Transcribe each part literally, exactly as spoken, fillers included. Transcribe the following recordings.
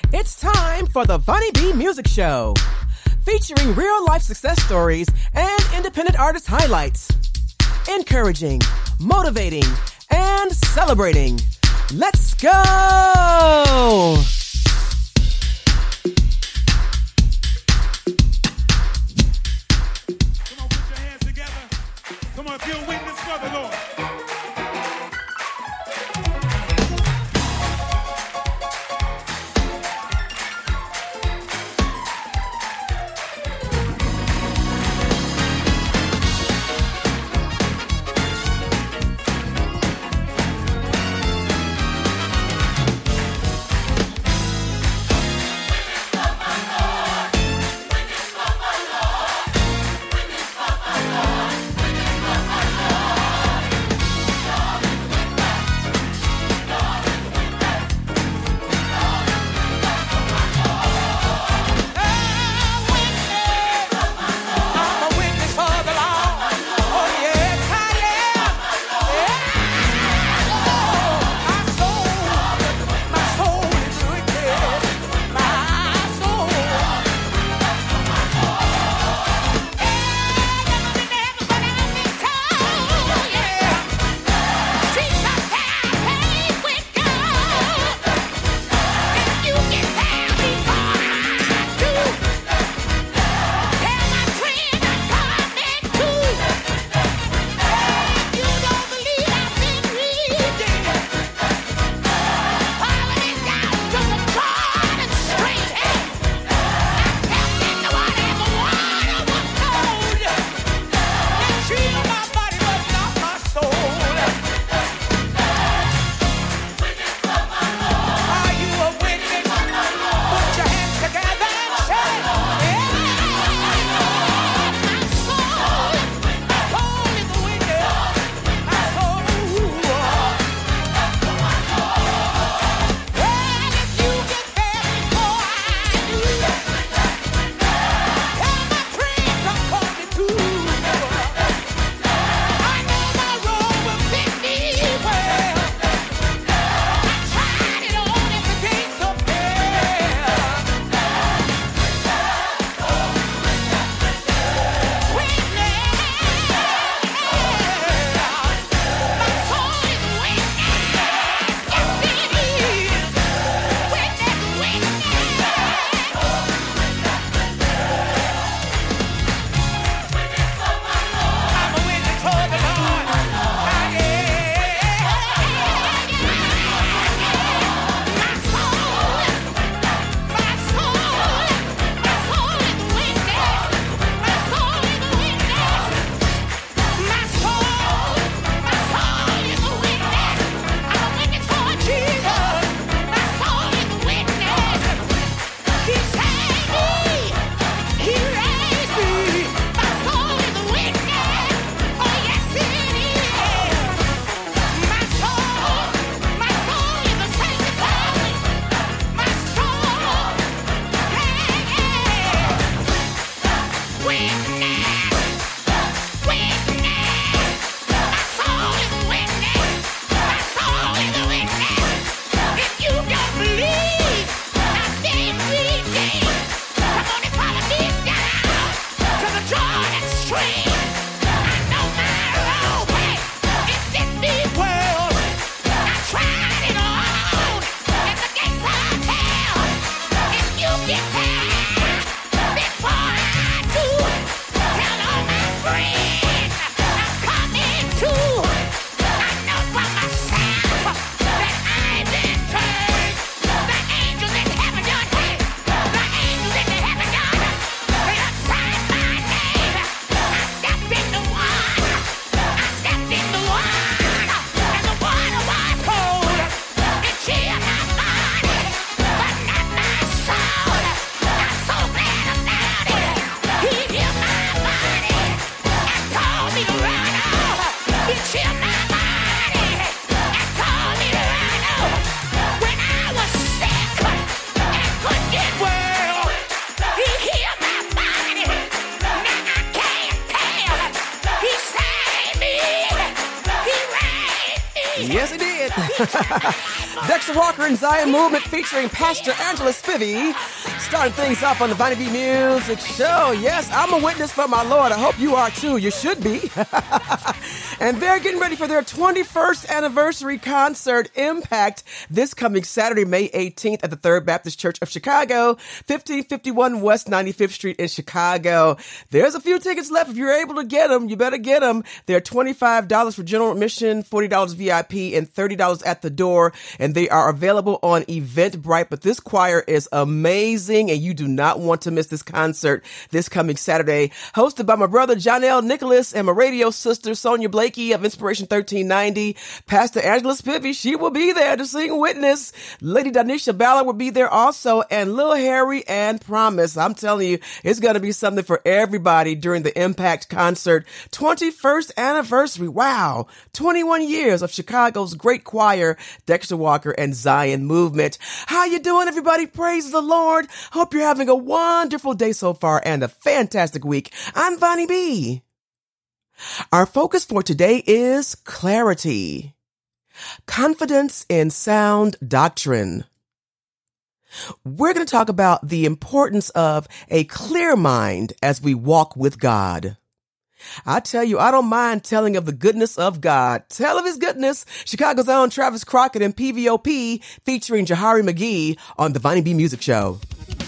It's time for the Vonnie B Music Show, featuring real-life success stories and independent artist highlights. Encouraging, motivating, and celebrating. Let's go! Come on, put your hands together. Come on, if you're a witness for the Lord. Yes, it did. Dexter Walker and Zion Movement featuring Pastor Angela Spivey. Starting things off on the Vonnie B Music Show. Yes, I'm a witness for my Lord. I hope you are too. You should be. And they're getting ready for their twenty-first anniversary concert, Impact, this coming Saturday, May eighteenth at the Third Baptist Church of Chicago, fifteen fifty-one West ninety-fifth Street in Chicago. There's a few tickets left. If you're able to get them, you better get them. They're twenty-five dollars for general admission, forty dollars V I P, and thirty dollars at the door. And they are available on Eventbrite. But this choir is amazing, and you do not want to miss this concert this coming Saturday. Hosted by my brother, John L. Nicholas, and my radio sister, Sonia Blakey of Inspiration thirteen ninety. Pastor Angela Spivey, she will be there to sing Witness. Lady Danisha Ballard will be there also, and Lil Harry and Promise. I'm telling you, it's going to be something for everybody during the Impact concert. twenty-first anniversary. Wow. twenty-one years of Chicago's great choir, Dexter Walker and Zion Movement. How you doing, everybody? Praise the Lord. Hope you're having a wonderful day so far and a fantastic week. I'm Vonnie B. Our focus for today is clarity. Confidence in sound doctrine. We're going to talk about the importance of a clear mind as we walk with God. I tell you, I don't mind telling of the goodness of God. Tell of his goodness. Chicago's own Travis Crockett and P V O P featuring Jahari McGee on the Vonnie B Music Show.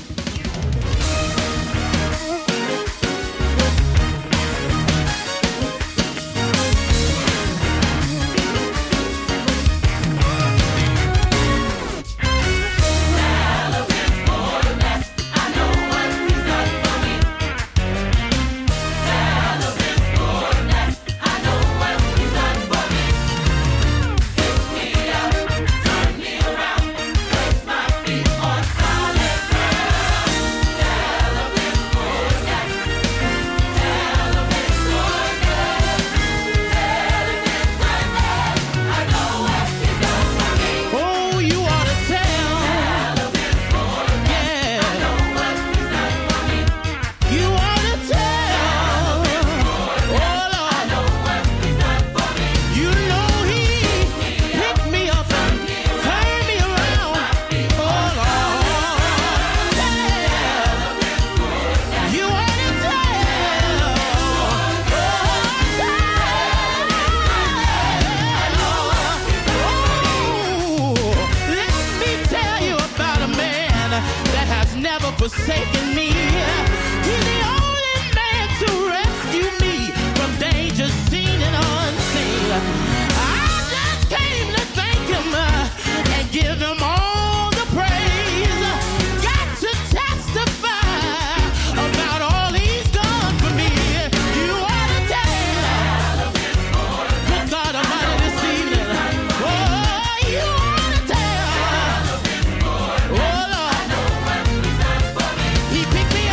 Forsaken me. He's the only man to rescue me from danger seen and unseen. I just came to thank him uh, and give him all the praise. Got to testify about all he's done for me. You ought to tell. Good God Almighty this evening. Oh, you ought to tell. Oh, Lord. He picked me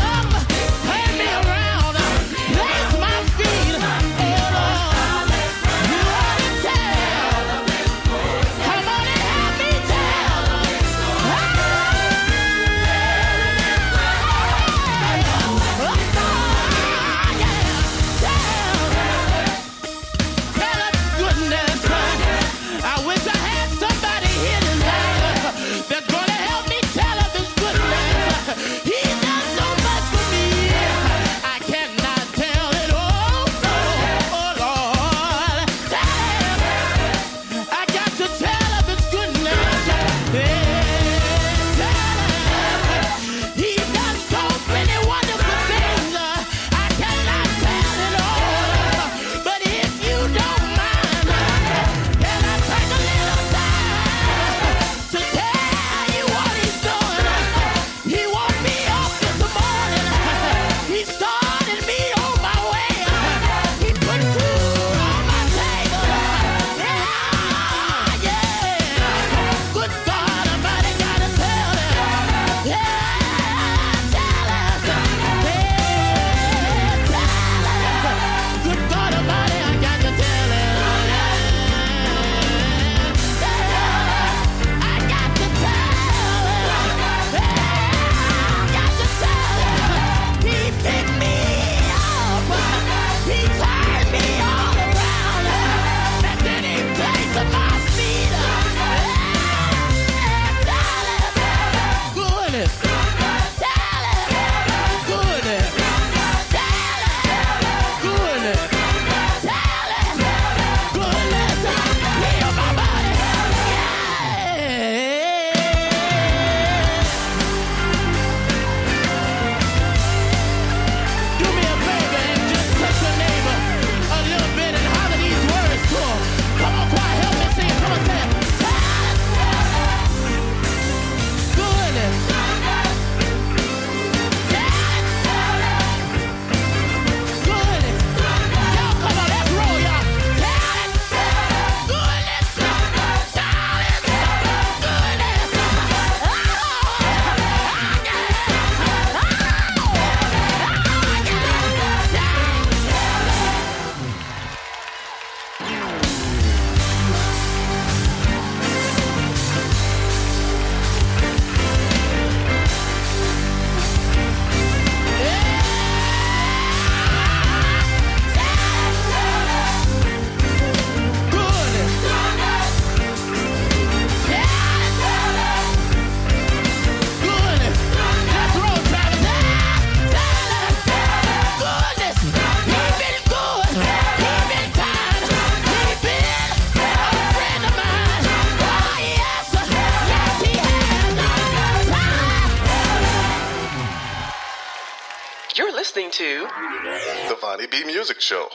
listening to The Vonnie B Music Show.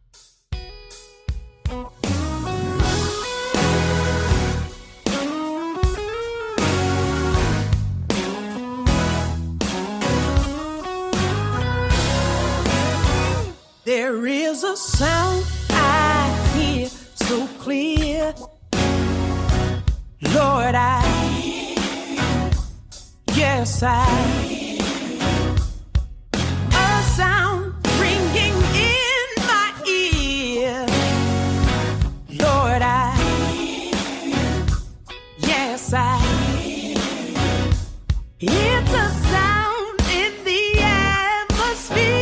There is a sound I hear so clear. Lord, I, yes, I, a sound ringing in my ear. Lord, I, yes, I, it's a sound in the atmosphere.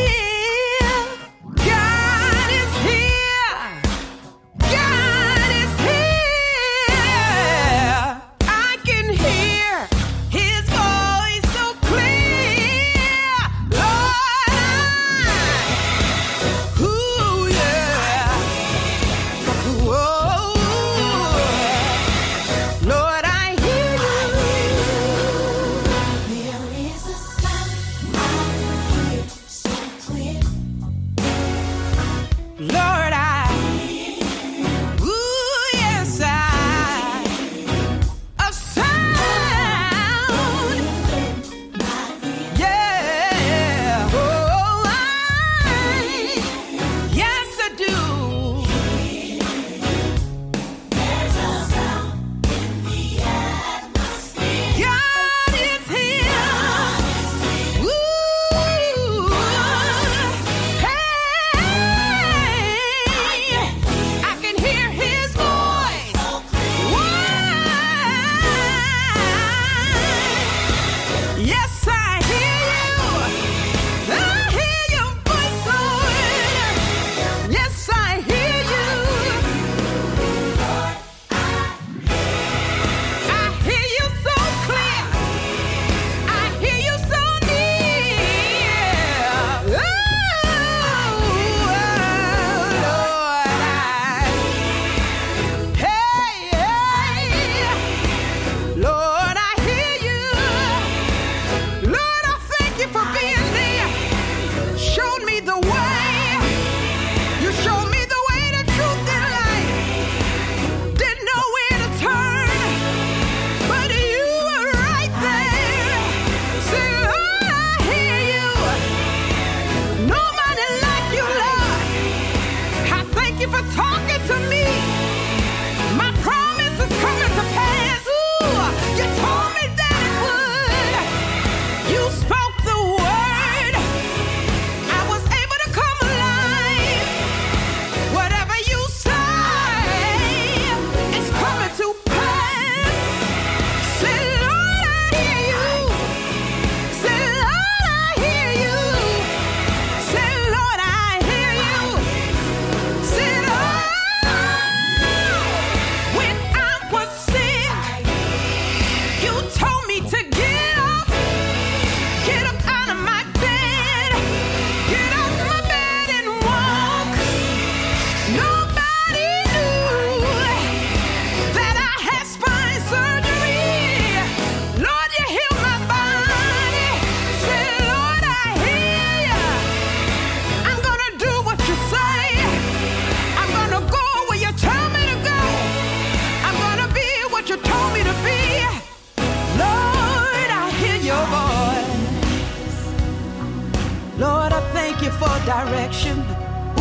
Direction. Ooh.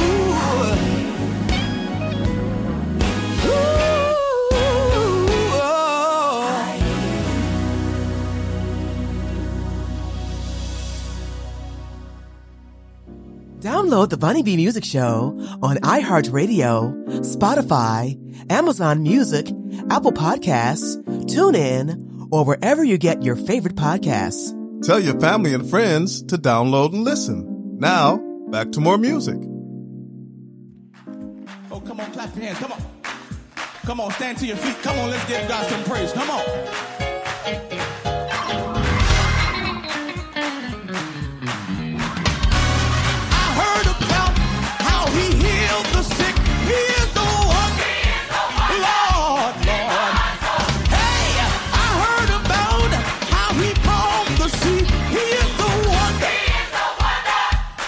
Ooh. Oh. Download the Vonnie B Music Show on iHeartRadio, Spotify, Amazon Music, Apple Podcasts, TuneIn, or wherever you get your favorite podcasts. Tell your family and friends to download and listen. Now, back to more music. Oh, come on, clap your hands. Come on. Come on, stand to your feet. Come on, let's give God some praise. Come on. I heard about how he healed the sick. He is the one. Lord, Lord. Hey, I heard about how he calmed the sea. He is the one.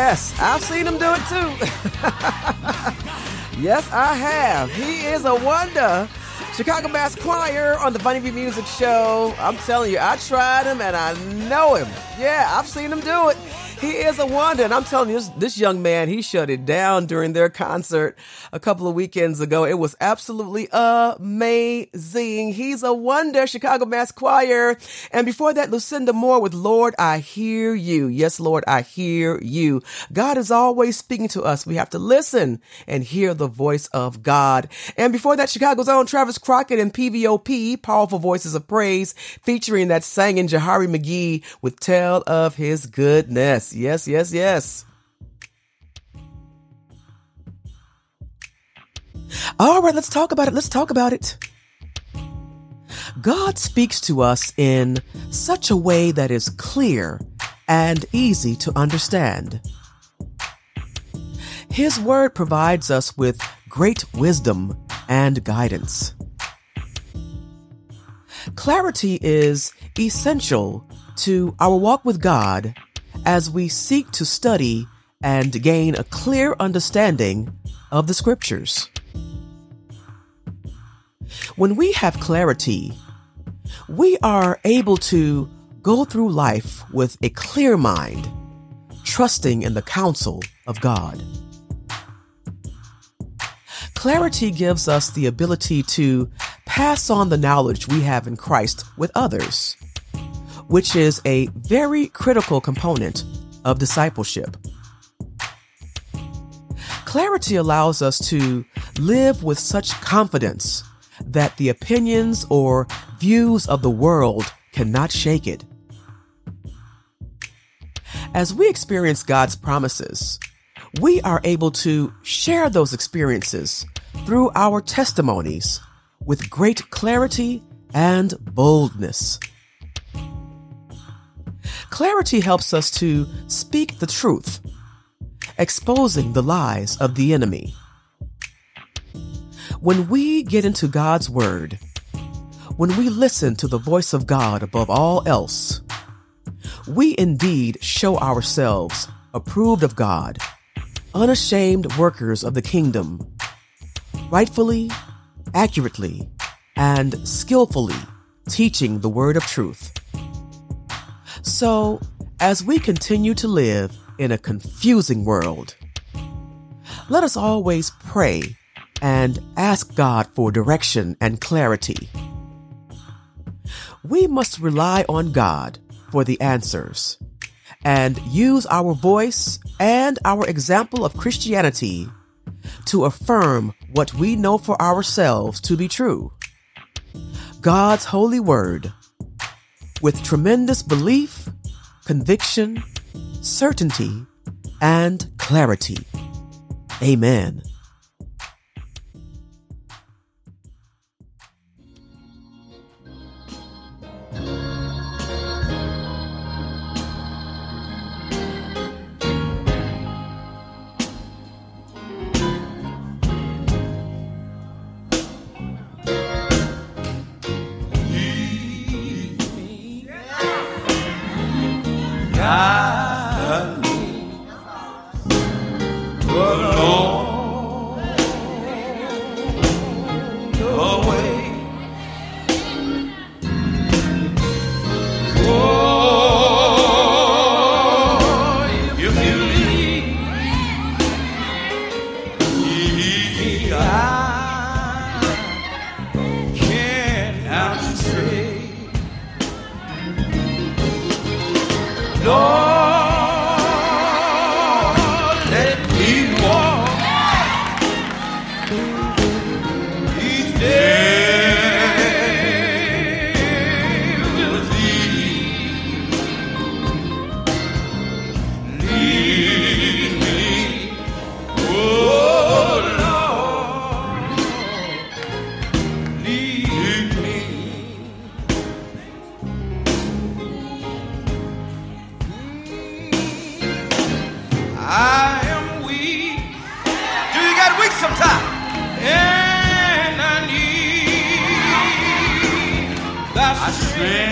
Yes, I've seen him do it too. Yes, I have. He is a wonder. Chicago Mass Choir on the Funny Bee Music Show. I'm telling you, I tried him and I know him. Yeah, I've seen him do it. He is a wonder. And I'm telling you, this, this young man, he shut it down during their concert a couple of weekends ago. It was absolutely amazing. He's a wonder, Chicago Mass Choir. And before that, Lucinda Moore with Lord, I Hear You. Yes, Lord, I hear you. God is always speaking to us. We have to listen and hear the voice of God. And before that, Chicago's own Travis Crockett and P V O P, Powerful Voices of Praise, featuring that singing Jahari McGee with Tell of His Goodness. Yes, yes, yes. All right, let's talk about it. Let's talk about it. God speaks to us in such a way that is clear and easy to understand. His word provides us with great wisdom and guidance. Clarity is essential to our walk with God as we seek to study and gain a clear understanding of the scriptures. When we have clarity, we are able to go through life with a clear mind, trusting in the counsel of God. Clarity gives us the ability to pass on the knowledge we have in Christ with others, which is a very critical component of discipleship. Clarity allows us to live with such confidence that the opinions or views of the world cannot shake it. As we experience God's promises, we are able to share those experiences through our testimonies with great clarity and boldness. Clarity helps us to speak the truth, exposing the lies of the enemy. When we get into God's word, when we listen to the voice of God above all else, we indeed show ourselves approved of God, unashamed workers of the kingdom, rightfully, accurately, and skillfully teaching the word of truth. So, as we continue to live in a confusing world, let us always pray and ask God for direction and clarity. We must rely on God for the answers and use our voice and our example of Christianity to affirm what we know for ourselves to be true. God's holy word, with tremendous belief, conviction, certainty, and clarity. Amen.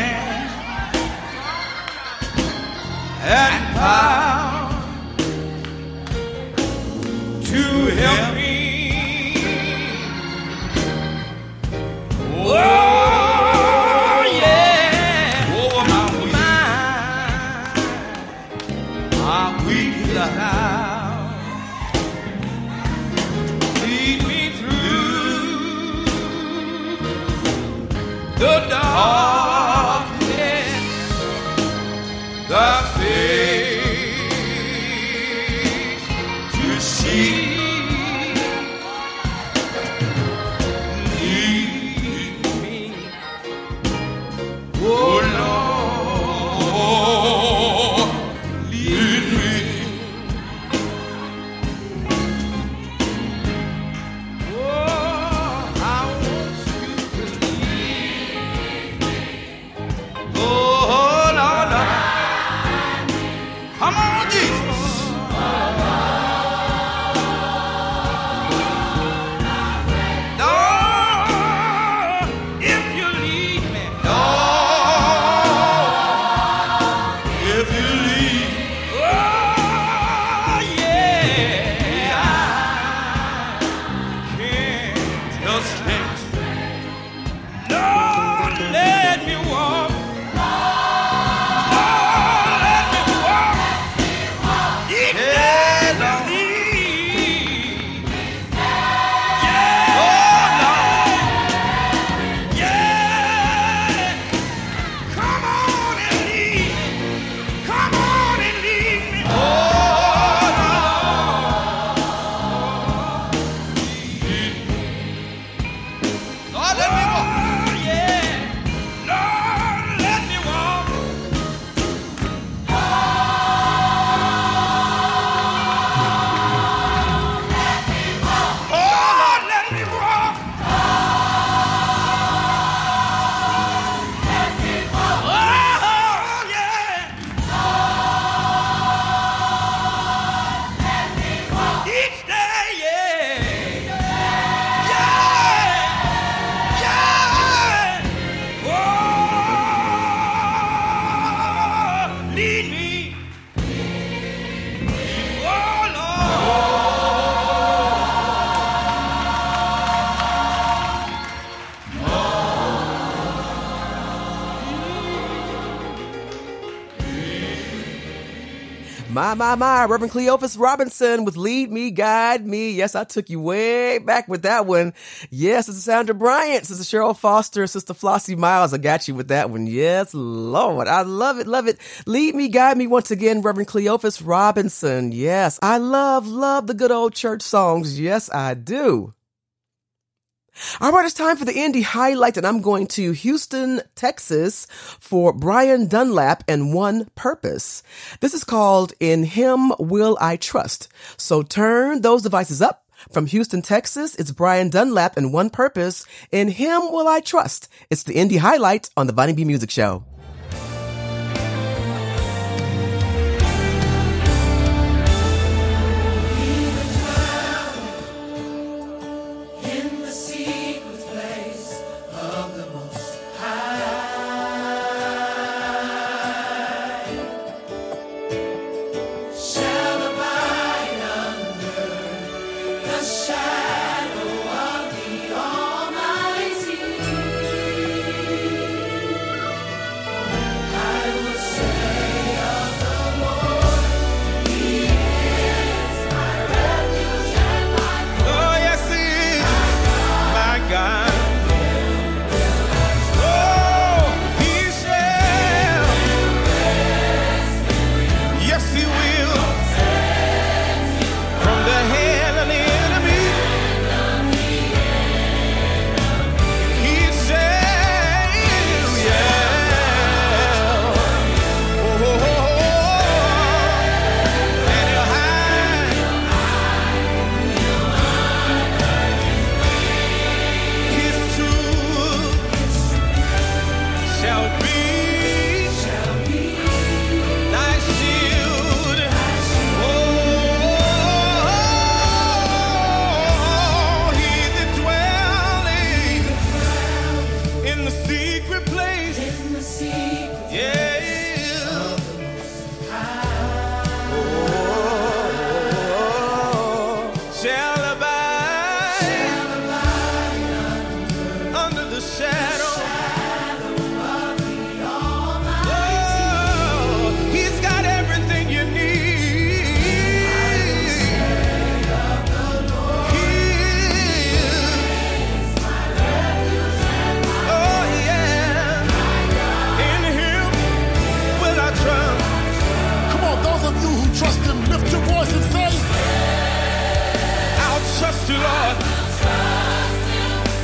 And power to help me. Oh, yeah. Over my weak, my weak life. Lead me through the darkness, the face to see. Oh Lord, lead me. Oh, I want you to lead me. Oh Lord, Lord. Come on, Jesus. Lord, if you lead me, Lord. My, my, my, Reverend Cleophas Robinson with Lead Me, Guide Me. Yes, I took you way back with that one. Yes, Sister Sandra Bryant, Sister Cheryl Foster, Sister Flossie Miles. I got you with that one. Yes, Lord. I love it, love it. Lead Me, Guide Me once again, Reverend Cleophas Robinson. Yes, I love, love the good old church songs. Yes, I do. All right, it's time for the indie highlight, and I'm going to Houston, Texas for Brian Dunlap and One Purpose. This is called In Him Will I Trust. So turn those devices up. From Houston, Texas, it's Brian Dunlap and One Purpose. In Him Will I Trust. It's the indie highlight on the Vonnie B Music Show. Shadow of the Almighty.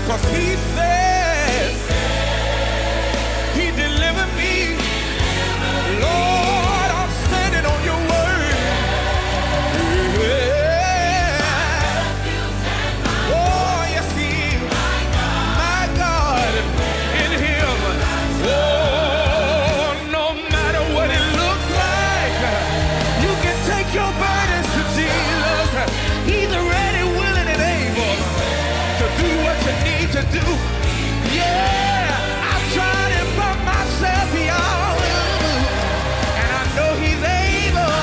'cause he says he delivered me. Lord, I'm standing on your word. Yeah. Oh, yes, he is. My God, in him. Oh, no matter what it looks like, you can take your burdens to Jesus. He's ready, willing, and able to do what you need to do. Yeah, I've tried it for myself, y'all, and I know he's able.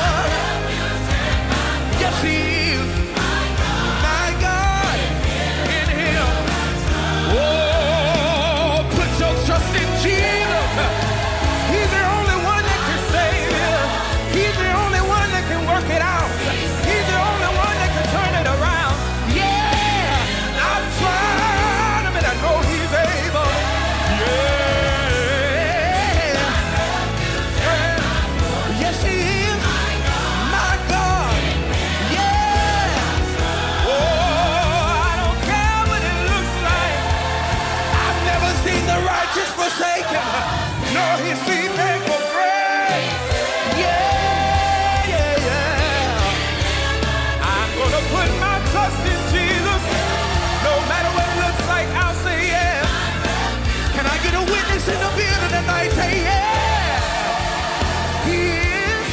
Yes, he is. My God, in him. Oh, put your trust in Jesus. He's the only one that can save you. He's the only one that can work it out. He's the only one that can turn it around. Yeah, I've tried him and I know he's able. Yeah. Yeah. Yes, he is. My God. Yeah. Oh, I don't care what it looks like. I've never seen the righteous forsaken, nor his seed beg for bread. Yeah, yeah, yeah. I'm gonna put my trust in Jesus. No matter what it looks like, I'll say yeah. Can I get a witness in the building tonight? Say yeah. He is.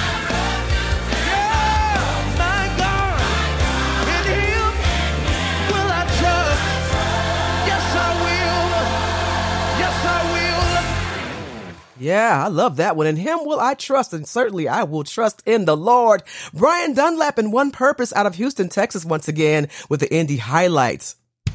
Yeah, my God. In him will I trust. Yes, I will. Yes, I will. Yeah, I love that one. In him will I trust, and certainly I will trust in the Lord. Brian Dunlap and One Purpose out of Houston, Texas, once again with the indie highlights.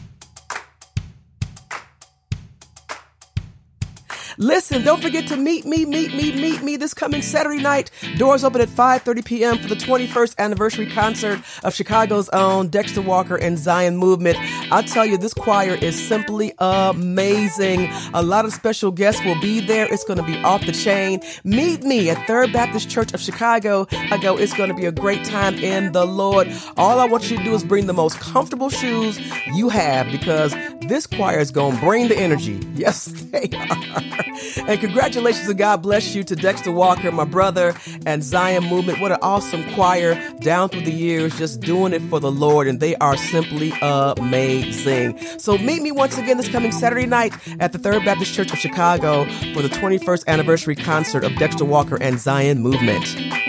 Listen, don't forget to meet me, meet me, meet me this coming Saturday night. Doors open at five thirty p.m. for the twenty-first anniversary concert of Chicago's own Dexter Walker and Zion Movement. I'll tell you, this choir is simply amazing. A lot of special guests will be there. It's going to be off the chain. Meet me at Third Baptist Church of Chicago. I go, it's going to be a great time in the Lord. All I want you to do is bring the most comfortable shoes you have, because this choir is going to bring the energy. Yes, they are. And congratulations and God bless you to Dexter Walker, my brother, and Zion Movement. What an awesome choir down through the years, just doing it for the Lord, and they are simply amazing. So meet me once again this coming Saturday night at the Third Baptist Church of Chicago for the twenty-first anniversary concert of Dexter Walker and Zion Movement.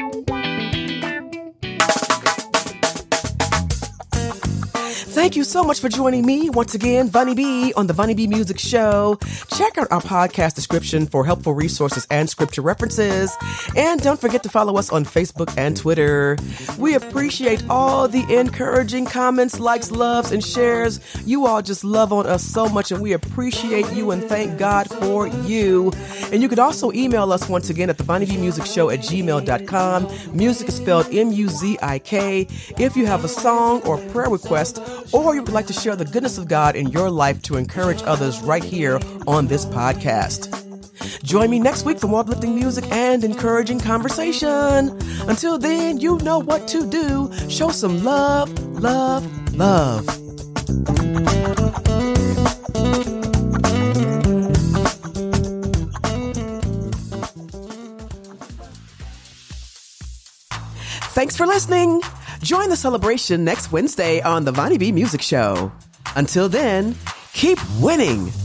Thank you so much for joining me once again, Vonnie B, on the Vonnie B Music Show. Check out our podcast description for helpful resources and scripture references. And don't forget to follow us on Facebook and Twitter. We appreciate all the encouraging comments, likes, loves, and shares. You all just love on us so much, and we appreciate you and thank God for you. And you can also email us once again at the Vonnie B Music Show at gmail dot com. Music is spelled M U Z I K. If you have a song or prayer request, or you would like to share the goodness of God in your life to encourage others right here on this podcast. Join me next week for more uplifting music and encouraging conversation. Until then, you know what to do. Show some love, love, love. Thanks for listening. Join the celebration next Wednesday on the Vonnie B Music Show. Until then, keep winning.